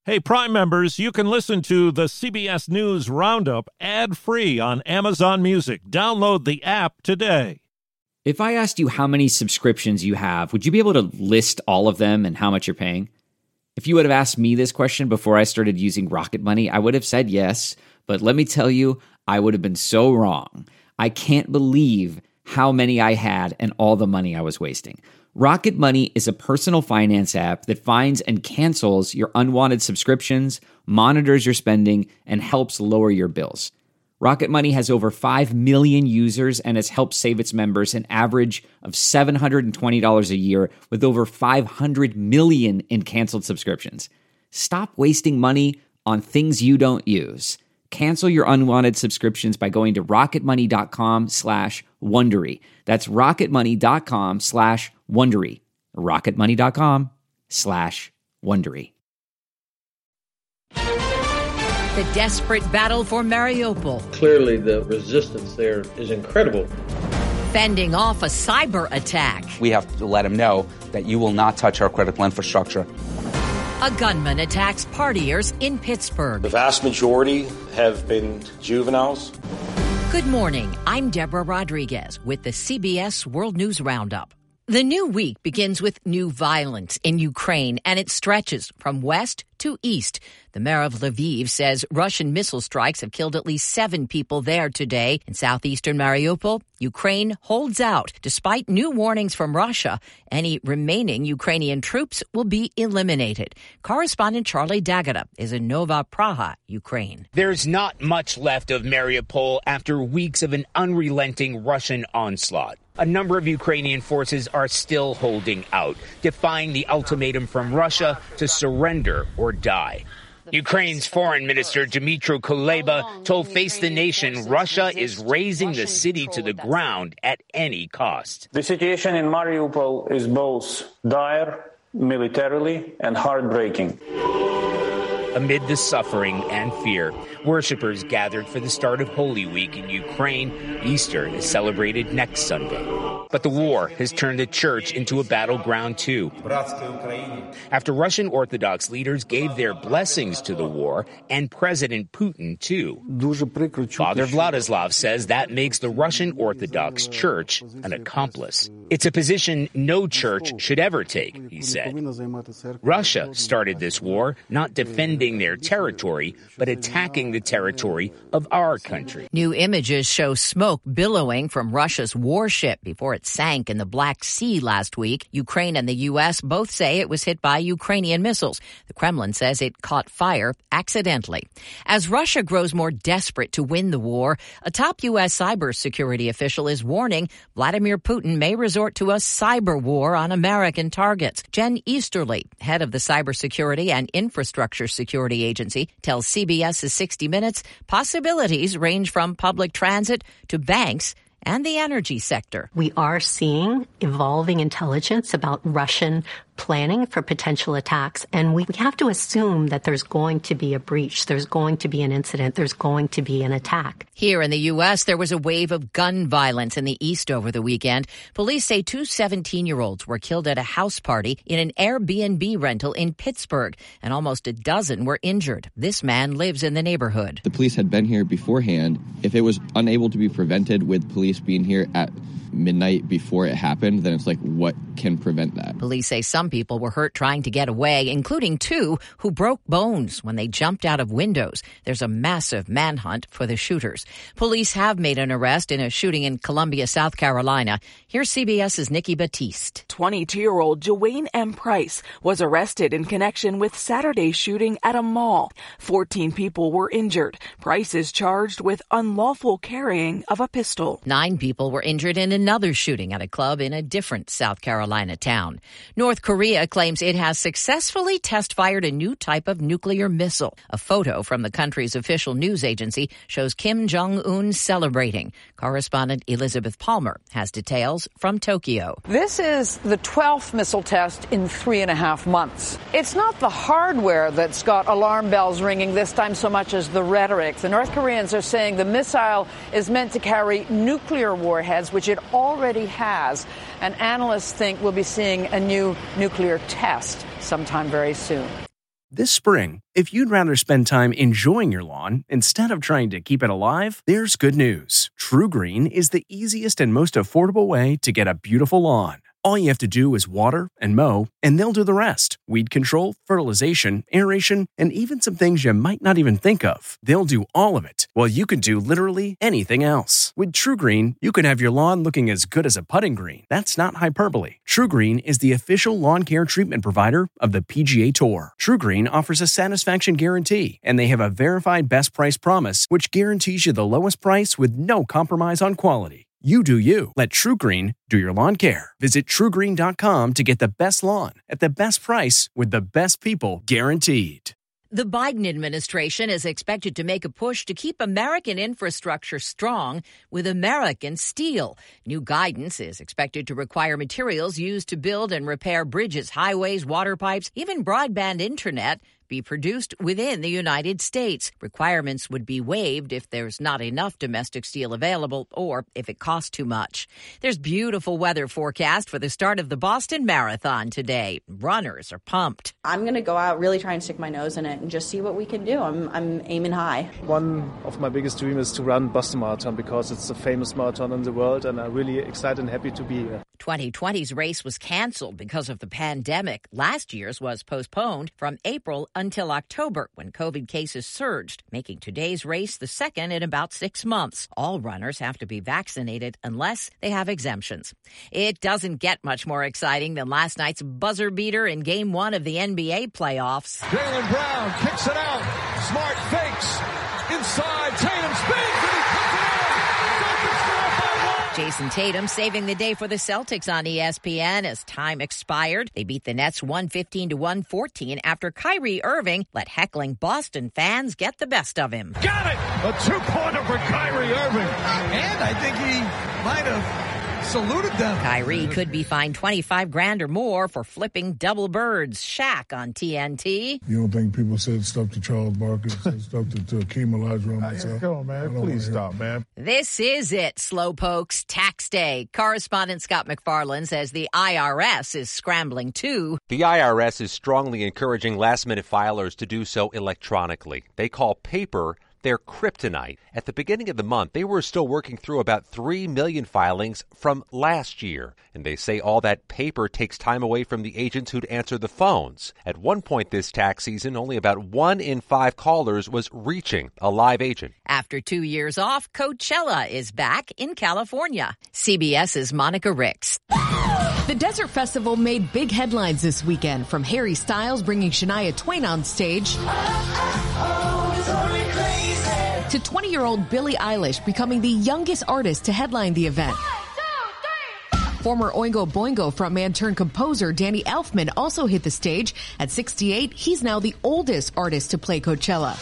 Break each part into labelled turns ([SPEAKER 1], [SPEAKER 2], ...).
[SPEAKER 1] Hey, Prime members, you can listen to the CBS News Roundup ad-free on Amazon Music. Download the app today.
[SPEAKER 2] If I asked you how many subscriptions you have, would you be able to list all of them and how much you're paying? If you would have asked me this question before I started using Rocket Money, I would have said yes, but let me tell you, I would have been so wrong. I can't believe how many I had and all the money I was wasting. Rocket Money is a personal finance app that finds and cancels your unwanted subscriptions, monitors your spending, and helps lower your bills. Rocket Money has over 5 million users and has helped save its members an average of $720 a year with over 500 million in canceled subscriptions. Stop wasting money on things you don't use. Cancel your unwanted subscriptions by going to rocketmoney.com/Wondery. That's rocketmoney.com/Wondery. rocketmoney.com/Wondery.
[SPEAKER 3] The desperate battle for Mariupol.
[SPEAKER 4] Clearly, the resistance there is incredible.
[SPEAKER 3] Fending off a cyber attack.
[SPEAKER 5] We have to let them know that you will not touch our critical infrastructure.
[SPEAKER 3] A gunman attacks partiers in Pittsburgh.
[SPEAKER 6] The vast majority have been juveniles.
[SPEAKER 3] Good morning. I'm Deborah Rodriguez with the CBS World News Roundup. The new week begins with new violence in Ukraine, and it stretches from west to east. The mayor of Lviv says Russian missile strikes have killed at least 7 people there today. In southeastern Mariupol, Ukraine holds out. Despite new warnings from Russia, any remaining Ukrainian troops will be eliminated. Correspondent Charlie D'Agata is in Nova Praha, Ukraine.
[SPEAKER 7] There's not much left of Mariupol after weeks of an unrelenting Russian onslaught. A number of Ukrainian forces are still holding out, defying the ultimatum from Russia to surrender or die. Ukraine's foreign minister Dmytro Kuleba told Face the Nation Russia is razing the city to the ground at any cost.
[SPEAKER 8] The situation in Mariupol is both dire militarily and heartbreaking.
[SPEAKER 7] Amid the suffering and fear, worshippers gathered for the start of Holy Week in Ukraine. Easter is celebrated next Sunday. But the war has turned the church into a battleground too. After Russian Orthodox leaders gave their blessings to the war, and President Putin too. Father Vladislav says that makes the Russian Orthodox Church an accomplice. It's a position no church should ever take, he said. Russia started this war not defending their territory, but attacking the territory of our country.
[SPEAKER 3] New images show smoke billowing from Russia's warship before it sank in the Black Sea last week. Ukraine and the U.S. both say it was hit by Ukrainian missiles. The Kremlin says it caught fire accidentally. As Russia grows more desperate to win the war, a top U.S. cybersecurity official is warning Vladimir Putin may resort to a cyber war on American targets. Jen Easterly, head of the Cybersecurity and Infrastructure Security Agency, tells CBS's 60 Minutes possibilities range from public transit to banks and the energy sector.
[SPEAKER 9] We are seeing evolving intelligence about Russian planning for potential attacks, and we have to assume that there's going to be a breach, there's going to be an incident, there's going to be an attack.
[SPEAKER 3] Here in the U.S., there was a wave of gun violence in the East over the weekend. Police say 2 17-year-olds were killed at a house party in an Airbnb rental in Pittsburgh, and almost a dozen were injured. This man lives in the neighborhood.
[SPEAKER 10] The police had been here beforehand. If it was unable to be prevented with police being here at midnight before it happened, then it's like, what can prevent that?
[SPEAKER 3] Police say some people were hurt trying to get away, including 2 who broke bones when they jumped out of windows. There's a massive manhunt for the shooters. Police have made an arrest in a shooting in Columbia, South Carolina. Here's CBS's Nikki Batiste.
[SPEAKER 11] 22-year-old Joanne M. Price was arrested in connection with Saturday's shooting at a mall. 14 people were injured. Price is charged with unlawful carrying of a pistol.
[SPEAKER 3] 9 people were injured in another shooting at a club in a different South Carolina town. North Korea claims it has successfully test-fired a new type of nuclear missile. A photo from the country's official news agency shows Kim Jong-un celebrating. Correspondent Elizabeth Palmer has details from Tokyo.
[SPEAKER 12] This is the 12th missile test in 3.5 months. It's not the hardware that's got alarm bells ringing this time so much as the rhetoric. The North Koreans are saying the missile is meant to carry nuclear warheads, which it already has. And analysts think we'll be seeing a new nuclear test sometime very soon.
[SPEAKER 13] This spring, if you'd rather spend time enjoying your lawn instead of trying to keep it alive, there's good news. TruGreen is the easiest and most affordable way to get a beautiful lawn. All you have to do is water and mow, and they'll do the rest. Weed control, fertilization, aeration, and even some things you might not even think of. They'll do all of it, while you can do literally anything else. With TruGreen, you can have your lawn looking as good as a putting green. That's not hyperbole. TruGreen is the official lawn care treatment provider of the PGA Tour. TruGreen offers a satisfaction guarantee, and they have a verified best price promise, which guarantees you the lowest price with no compromise on quality. You do you. Let TruGreen do your lawn care. Visit TruGreen.com to get the best lawn at the best price with the best people guaranteed.
[SPEAKER 3] The Biden administration is expected to make a push to keep American infrastructure strong with American steel. New guidance is expected to require materials used to build and repair bridges, highways, water pipes, even broadband internet be produced within the United States. Requirements would be waived if there's not enough domestic steel available or if it costs too much. There's beautiful weather forecast for the start of the Boston Marathon today. Runners are pumped.
[SPEAKER 14] I'm going to go out, really try and stick my nose in it and just see what we can do. I'm aiming high.
[SPEAKER 15] One of my biggest dreams is to run Boston Marathon because it's the famous marathon in the world, and I'm really excited and happy to be here.
[SPEAKER 3] 2020's race was canceled because of the pandemic. Last year's was postponed from April until October when COVID cases surged, making today's race the second in about 6 months. All runners have to be vaccinated unless they have exemptions. It doesn't get much more exciting than last night's buzzer beater in Game 1 of the NBA playoffs.
[SPEAKER 16] Jaylen Brown kicks it out. Smart fakes. Inside. Tatum spins and he puts it in.
[SPEAKER 3] Jason Tatum saving the day for the Celtics on ESPN as time expired. They beat the Nets 115-114 after Kyrie Irving let heckling Boston fans get the best of him.
[SPEAKER 16] Got it! A two-pointer for Kyrie Irving. And I think he might have saluted them.
[SPEAKER 3] Kyrie could be fined $25,000 or more for flipping double birds. Shaq on TNT.
[SPEAKER 17] You don't think people said stuff to Charles Barkley, said stuff to Akeem Olajuwon myself?
[SPEAKER 16] Come on, man. Please stop, man.
[SPEAKER 3] This is it, slowpokes. Tax day. Correspondent Scott McFarland says the IRS is scrambling too.
[SPEAKER 18] The IRS is strongly encouraging last-minute filers to do so electronically. They call paper their kryptonite. At the beginning of the month, they were still working through about 3 million filings from last year. And they say all that paper takes time away from the agents who'd answer the phones. At one point this tax season, only about 1 in 5 callers was reaching a live agent.
[SPEAKER 3] After 2 years off, Coachella is back in California. CBS's Monica Ricks.
[SPEAKER 19] The Desert Festival made big headlines this weekend, from Harry Styles bringing Shania Twain on stage to 20-year-old Billie Eilish becoming the youngest artist to headline the event. 1, 2, 3. Former Oingo Boingo frontman turned composer Danny Elfman also hit the stage. At 68, he's now the oldest artist to play Coachella.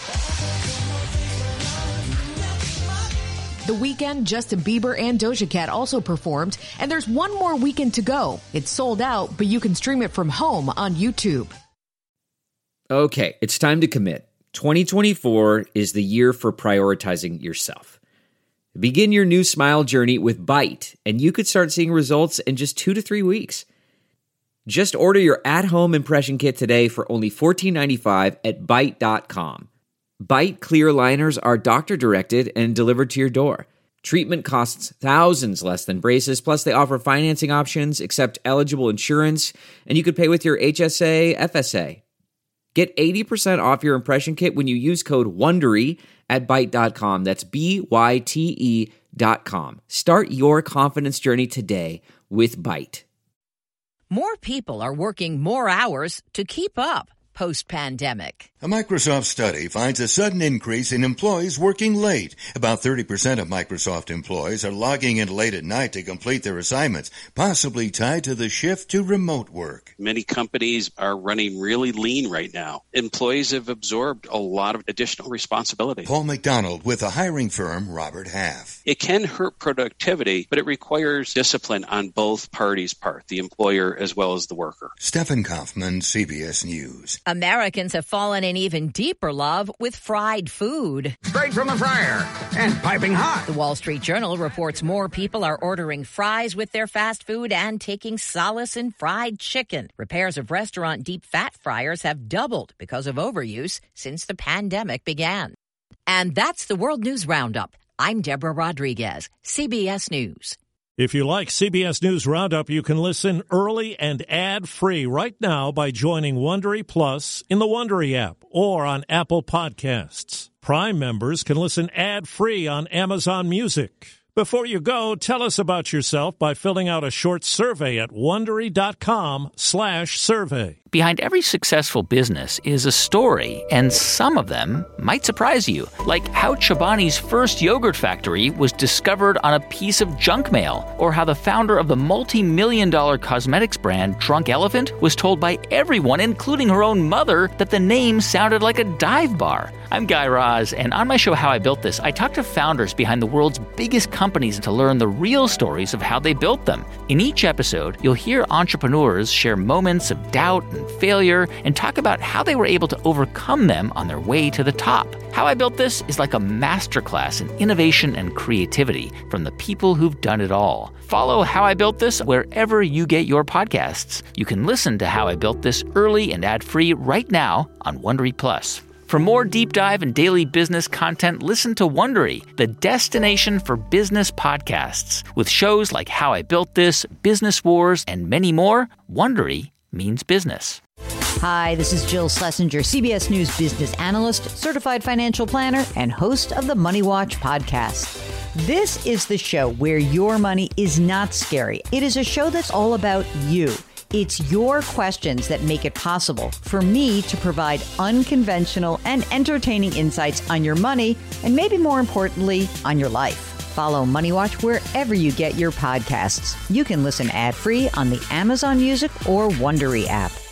[SPEAKER 19] The weekend, Justin Bieber and Doja Cat also performed, and there's one more weekend to go. It's sold out, but you can stream it from home on YouTube.
[SPEAKER 2] Okay, it's time to commit. 2024 is the year for prioritizing yourself. Begin your new smile journey with Byte, and you could start seeing results in just 2 to 3 weeks. Just order your at-home impression kit today for only $14.95 at Byte.com. Byte clear liners are doctor-directed and delivered to your door. Treatment costs thousands less than braces, plus they offer financing options, accept eligible insurance, and you could pay with your HSA, FSA. Get 80% off your impression kit when you use code WONDERY at Byte.com. That's BYTE.com. Start your confidence journey today with Byte.
[SPEAKER 3] More people are working more hours to keep up post-pandemic.
[SPEAKER 20] A Microsoft study finds a sudden increase in employees working late. About 30% of Microsoft employees are logging in late at night to complete their assignments, possibly tied to the shift to remote work.
[SPEAKER 21] Many companies are running really lean right now. Employees have absorbed a lot of additional responsibility.
[SPEAKER 20] Paul McDonald with the hiring firm Robert Half.
[SPEAKER 21] It can hurt productivity, but it requires discipline on both parties' part, the employer as well as the worker.
[SPEAKER 20] Stephen Kaufman, CBS News.
[SPEAKER 3] Americans have fallen in even deeper love with fried food.
[SPEAKER 1] Straight from the fryer and piping hot.
[SPEAKER 3] The Wall Street Journal reports more people are ordering fries with their fast food and taking solace in fried chicken. Repairs of restaurant deep fat fryers have doubled because of overuse since the pandemic began. And that's the World News Roundup. I'm Deborah Rodriguez, CBS News.
[SPEAKER 22] If you like CBS News Roundup, you can listen early and ad-free right now by joining Wondery Plus in the Wondery app or on Apple Podcasts. Prime members can listen ad-free on Amazon Music. Before you go, tell us about yourself by filling out a short survey at Wondery.com/survey.
[SPEAKER 7] Behind every successful business is a story, and some of them might surprise you. Like how Chobani's first yogurt factory was discovered on a piece of junk mail, or how the founder of the multi-million-dollar cosmetics brand Drunk Elephant was told by everyone, including her own mother, that the name sounded like a dive bar. I'm Guy Raz, and on my show How I Built This, I talk to founders behind the world's biggest companies to learn the real stories of how they built them. In each episode, you'll hear entrepreneurs share moments of doubt and failure and talk about how they were able to overcome them on their way to the top. How I Built This is like a masterclass in innovation and creativity from the people who've done it all. Follow How I Built This wherever you get your podcasts. You can listen to How I Built This early and ad-free right now on Wondery Plus. For more deep dive and daily business content, listen to Wondery, the destination for business podcasts. With shows like How I Built This, Business Wars, and many more, Wondery means business.
[SPEAKER 23] Hi, this is Jill Schlesinger, CBS News business analyst, certified financial planner, and host of the Money Watch podcast. This is the show where your money is not scary. It is a show that's all about you. It's your questions that make it possible for me to provide unconventional and entertaining insights on your money, and maybe more importantly, on your life. Follow Money Watch wherever you get your podcasts. You can listen ad-free on the Amazon Music or Wondery app.